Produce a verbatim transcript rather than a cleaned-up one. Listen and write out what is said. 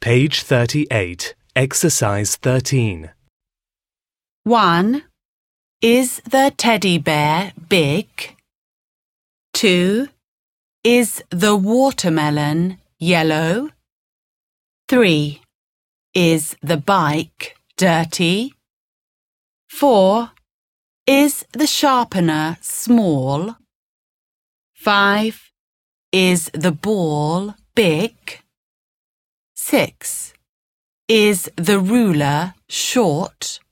Page thirty-eight, Exercise thirteen. one. Is the teddy bear big? two. Is the watermelon yellow? three. Is the bike dirty? four. Is the sharpener small? five. Is the ball big? six. Is the ruler short?